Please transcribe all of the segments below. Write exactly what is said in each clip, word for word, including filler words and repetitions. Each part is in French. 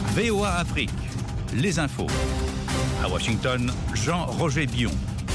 V O A Afrique, les infos. À Washington, Jean-Roger Bion.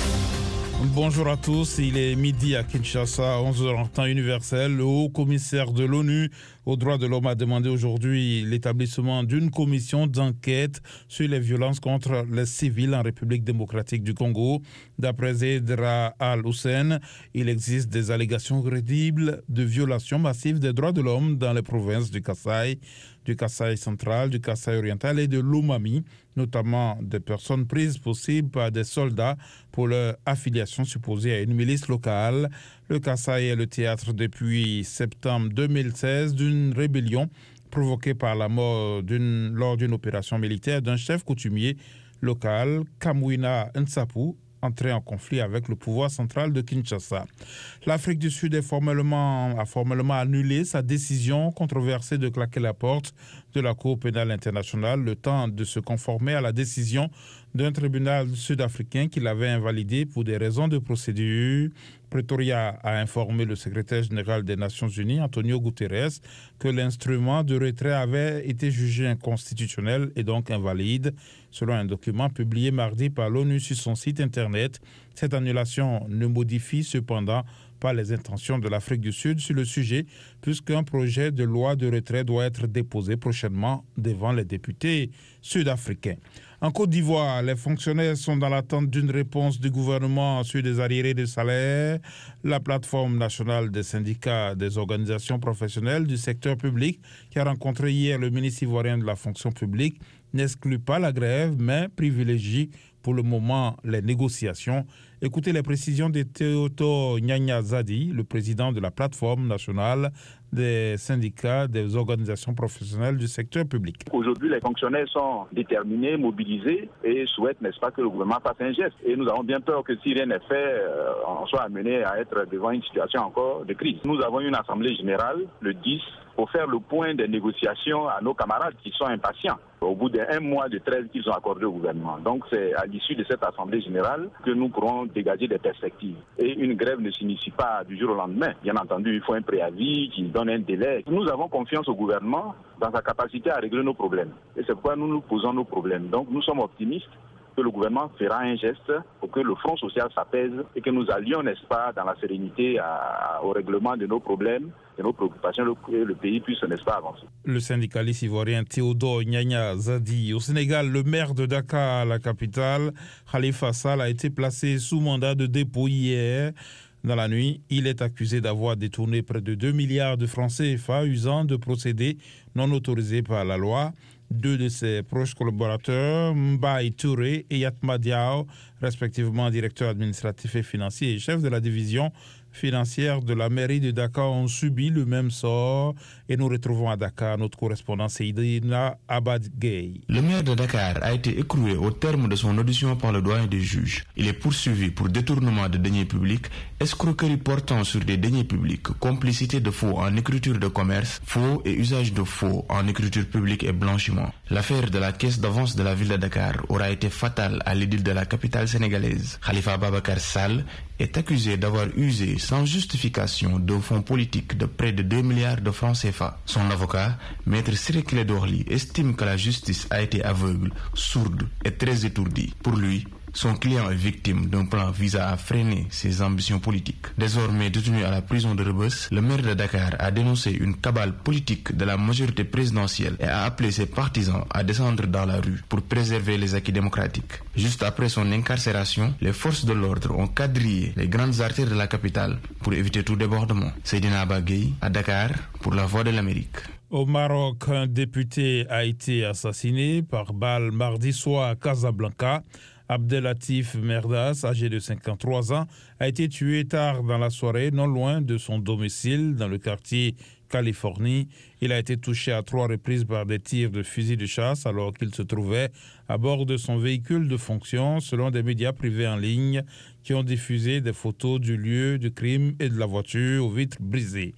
Bonjour à tous, il est midi à Kinshasa, onze heures en temps universel. Le haut-commissaire de l'ONU aux droits de l'homme a demandé aujourd'hui l'établissement d'une commission d'enquête sur les violences contre les civils en République démocratique du Congo. D'après Zedra Al-Hussein, il existe des allégations crédibles de violations massives des droits de l'homme dans les provinces du Kasaï, du Kasaï central, du Kasaï oriental et de l'Omami, notamment des personnes prises possibles par des soldats pour leur affiliation supposée à une milice locale. Le Kasaï est le théâtre depuis septembre deux mille seize d'une rébellion provoquée par la mort d'une, lors d'une opération militaire d'un chef coutumier local, Kamwina Nsapu, entré en conflit avec le pouvoir central de Kinshasa. L'Afrique du Sud est formellement, a formellement annulé sa décision controversée de claquer la porte de la Cour pénale internationale, le temps de se conformer à la décision d'un tribunal sud-africain qui l'avait invalidé pour des raisons de procédure. Pretoria a informé le secrétaire général des Nations Unies, Antonio Guterres, que l'instrument de retrait avait été jugé inconstitutionnel et donc invalide. Selon un document publié mardi par l'ONU sur son site internet, cette annulation ne modifie cependant pas les intentions de l'Afrique du Sud sur le sujet, puisqu'un projet de loi de retrait doit être déposé prochainement devant les députés sud-africains. En Côte d'Ivoire, les fonctionnaires sont dans l'attente d'une réponse du gouvernement sur des arriérés de salaire. La plateforme nationale des syndicats des organisations professionnelles du secteur public, qui a rencontré hier le ministre ivoirien de la fonction publique, n'exclut pas la grève, mais privilégie pour le moment les négociations. Écoutez les précisions de Théoto Nyanya Zadi, le président de la plateforme nationale des syndicats des organisations professionnelles du secteur public. Aujourd'hui, les fonctionnaires sont déterminés, mobilisés et souhaitent, n'est-ce pas, que le gouvernement fasse un geste. Et nous avons bien peur que si rien n'est fait, euh, on soit amené à être devant une situation encore de crise. Nous avons une assemblée générale le dix pour faire le point des négociations à nos camarades qui sont impatients au bout d'un mois de trêve qu'ils ont accordé au gouvernement. Donc c'est à l'issue de cette assemblée générale que nous pourrons dégager des perspectives. Et une grève ne s'initie pas du jour au lendemain. Bien entendu, il faut un préavis qui donne un délai. Nous avons confiance au gouvernement dans sa capacité à régler nos problèmes. Et c'est pourquoi nous nous posons nos problèmes. Donc nous sommes optimistes que le gouvernement fera un geste pour que le front social s'apaise et que nous allions, n'est-ce pas, dans la sérénité à, au règlement de nos problèmes, de nos préoccupations, que le pays puisse, n'est-ce pas, avancer. Le syndicaliste ivoirien Théodore Nyanya Zadi. Au Sénégal, le maire de Dakar, la capitale, Khalifa Sall, a été placé sous mandat de dépôt hier. Dans la nuit, il est accusé d'avoir détourné près de deux milliards de francs C F A usant de procédés non autorisés par la loi. Deux de ses proches collaborateurs, Mbaye Touré et Yatma Diao, respectivement directeur administratif et financier et chef de la division financière de la mairie de Dakar, ont subi le même sort. Et nous retrouvons à Dakar notre correspondant Seydina Abad-Gay. Le maire de Dakar a été écroué au terme de son audition par le doyen des juges. Il est poursuivi pour détournement de deniers publics, escroquerie portant sur des deniers publics, complicité de faux en écriture de commerce, faux et usage de faux en écriture publique et blanchiment. L'affaire de la caisse d'avance de la ville de Dakar aura été fatale à l'édile de la capitale sénégalaise. Khalifa Babakar Sall est accusé d'avoir usé sans justification d'un fonds politique de près de deux milliards de francs C F A. Son avocat, Maître Siré Dorli, estime que la justice a été aveugle, sourde et très étourdie. Pour lui, son client est victime d'un plan visant à freiner ses ambitions politiques. Désormais détenu à la prison de Rebeuss, le maire de Dakar a dénoncé une cabale politique de la majorité présidentielle et a appelé ses partisans à descendre dans la rue pour préserver les acquis démocratiques. Juste après son incarcération, les forces de l'ordre ont quadrillé les grandes artères de la capitale pour éviter tout débordement. Seydina Abagay à Dakar pour la Voix de l'Amérique. Au Maroc, un député a été assassiné par balle mardi soir à Casablanca. Abdelatif Merdas, âgé de cinquante-trois ans, a été tué tard dans la soirée, non loin de son domicile, dans le quartier Californie. Il a été touché à trois reprises par des tirs de fusil de chasse alors qu'il se trouvait à bord de son véhicule de fonction, selon des médias privés en ligne qui ont diffusé des photos du lieu du crime et de la voiture aux vitres brisées,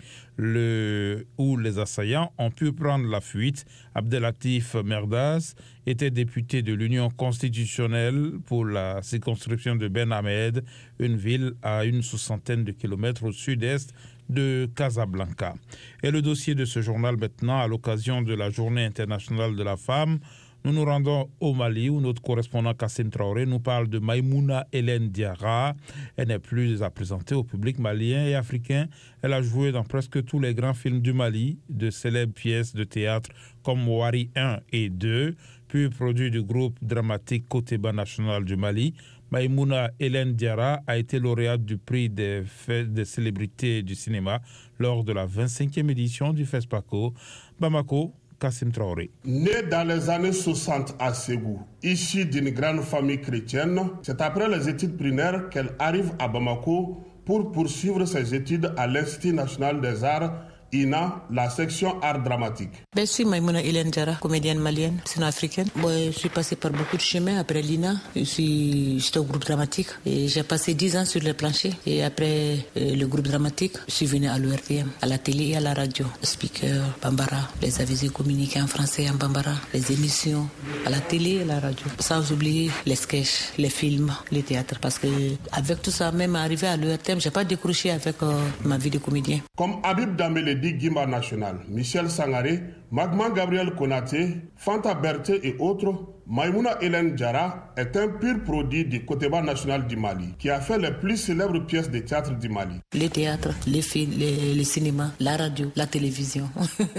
le, où les assaillants ont pu prendre la fuite. Abdelatif Merdas était député de l'Union constitutionnelle pour la circonscription de Ben Ahmed, une ville à une soixantaine de kilomètres au sud-est de Casablanca. Et le dossier de ce journal maintenant, à l'occasion de la Journée internationale de la femme, nous nous rendons au Mali où notre correspondant Kassim Traoré nous parle de Maïmouna Hélène Diarra. Elle n'est plus à présenter au public malien et africain. Elle a joué dans presque tous les grands films du Mali, de célèbres pièces de théâtre comme Wari un et deux, puis produit du groupe dramatique Koteba National du Mali. Maïmouna Hélène Diarra a été lauréate du prix des, des célébrités du cinéma lors de la vingt-cinquième édition du FESPACO. Bamako, Kassim Traoré. Née dans les années soixante à Ségou, issue d'une grande famille chrétienne, c'est après les études primaires qu'elle arrive à Bamako pour poursuivre ses études à l'Institut national des arts I N A, la section art dramatique. Je suis Maïmouna Hélène Diarra, comédienne malienne, sino-africaine. Bon, je suis passée par beaucoup de chemins après l'I N A. Je suis, j'étais au groupe dramatique et j'ai passé dix ans sur les planchers. Et après euh, le groupe dramatique, je suis venue à l'O R T M, à la télé et à la radio. Speaker, Bambara, les avisés communiqués en français en Bambara, les émissions à la télé et à la radio. Sans oublier les sketchs, les films, les théâtres. Parce que avec tout ça, même arrivé à l'O R T M, j'ai pas décroché avec euh, ma vie de comédien. Comme Habib Dambélé Gimba National, Michel Sangaré, Magman Gabriel Konaté, Fanta Berthe et autres, Maïmouna Hélène Diarra est un pur produit du Koteba National du Mali, qui a fait les plus célèbres pièces de théâtre du Mali. Les théâtres, les films, les, les cinémas, la radio, la télévision.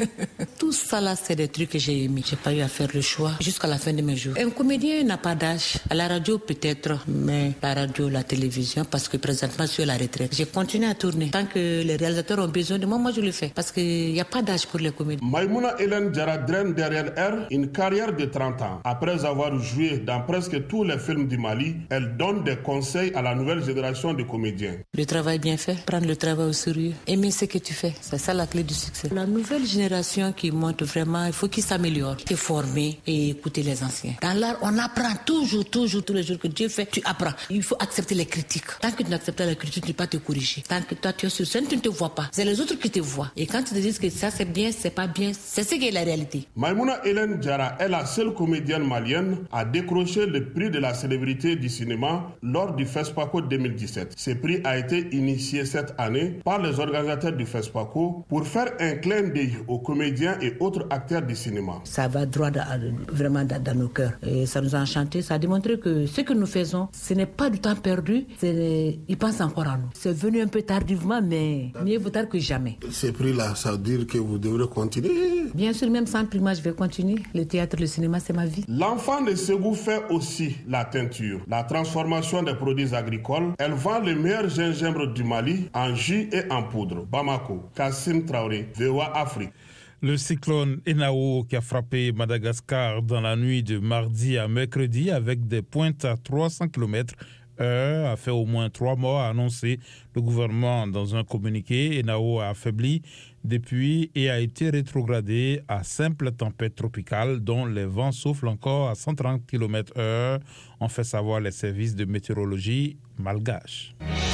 Tout ça là, c'est des trucs que j'ai aimés. J'ai pas eu à faire le choix jusqu'à la fin de mes jours. Un comédien n'a pas d'âge. À la radio peut-être, mais la radio, la télévision, parce que présentement je suis à la retraite. J'ai continué à tourner. Tant que les réalisateurs ont besoin de moi, moi je le fais. Parce qu'il n'y a pas d'âge pour les comédiens. Maïmouna Hélène Diarra draine derrière elle une carrière de trente ans. Après avoir joué dans presque tous les films du Mali, elle donne des conseils à la nouvelle génération de comédiens. Le travail bien fait, prendre le travail au sérieux, aimer ce que tu fais, c'est ça la clé du succès. La nouvelle génération qui monte vraiment, il faut qu'ils s'améliorent, se former et écouter les anciens. Dans l'art, on apprend toujours, toujours, tous les jours que Dieu fait, tu apprends. Il faut accepter les critiques. Tant que tu n'acceptes pas les critiques, tu ne peux pas te corriger. Tant que toi tu es sur scène, tu ne te vois pas. C'est les autres qui te voient. Et quand tu te dis que ça c'est bien, c'est pas bien, c'est ce qui est la réalité. Maïmouna Hélène Diarra est la seule comédienne malienne à décrocher le prix de la célébrité du cinéma lors du FESPACO deux mille dix-sept. Ce prix a été initié cette année par les organisateurs du FESPACO pour faire un clin d'œil aux comédiens et autres acteurs du cinéma. Ça va droit dans, vraiment dans, dans nos cœurs. Et ça nous a enchantés. Ça a démontré que ce que nous faisons, ce n'est pas du temps perdu. Ils pensent encore à nous. C'est venu un peu tardivement, mais mieux vaut tard que jamais. Ce prix-là, ça veut dire que vous devrez continuer. Bien sûr, même sans prix, moi, je vais continuer. Le théâtre, le cinéma, c'est ma vie. L'enfant de Ségou fait aussi la teinture, la transformation des produits agricoles. Elle vend le meilleur gingembre du Mali en jus et en poudre. Bamako, Kassim Traoré, V O A Afrique. Le cyclone Enao qui a frappé Madagascar dans la nuit de mardi à mercredi avec des pointes à trois cents kilomètres heure a fait au moins trois morts, a annoncé le gouvernement dans un communiqué. Enao a affaibli depuis et a été rétrogradé à simple tempête tropicale dont les vents soufflent encore à cent trente kilomètres heure, ont fait savoir les services de météorologie malgaches.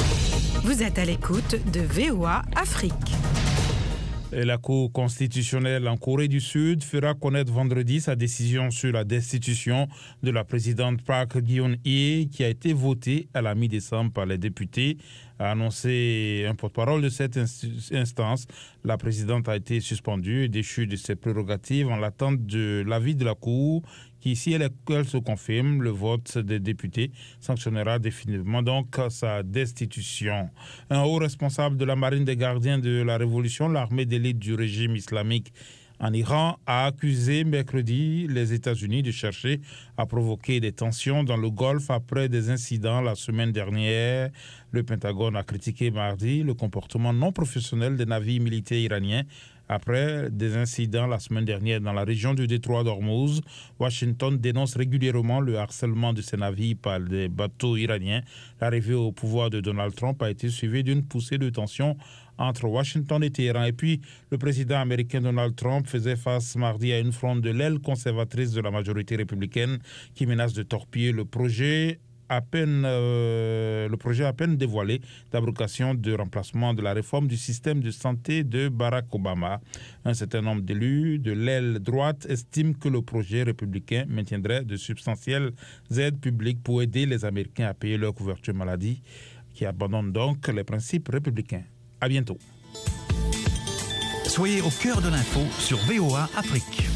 Vous êtes à l'écoute de V O A Afrique. Et la Cour constitutionnelle en Corée du Sud fera connaître vendredi sa décision sur la destitution de la présidente Park Geun-hye qui a été votée à la mi-décembre par les députés. A annoncé un porte-parole de cette instance. La présidente a été suspendue et déchue de ses prérogatives en l'attente de l'avis de la Cour qui, si elle, elle se confirme, le vote des députés sanctionnera définitivement donc sa destitution. Un haut responsable de la marine des gardiens de la Révolution, l'armée d'élite du régime islamique en Iran, a accusé mercredi les États-Unis de chercher à provoquer des tensions dans le Golfe après des incidents la semaine dernière. Le Pentagone a critiqué mardi le comportement non professionnel des navires militaires iraniens après des incidents la semaine dernière dans la région du détroit d'Ormuz. Washington dénonce régulièrement le harcèlement de ces navires par des bateaux iraniens. L'arrivée au pouvoir de Donald Trump a été suivie d'une poussée de tension entre Washington et Téhéran. Et puis, le président américain Donald Trump faisait face mardi à une fronde de l'aile conservatrice de la majorité républicaine qui menace de torpiller le projet à peine, euh, le projet à peine dévoilé d'abrogation de remplacement de la réforme du système de santé de Barack Obama. Un certain nombre d'élus de l'aile droite estiment que le projet républicain maintiendrait de substantielles aides publiques pour aider les Américains à payer leur couverture maladie, qui abandonne donc les principes républicains. À bientôt. Soyez au cœur de l'info sur V O A Afrique.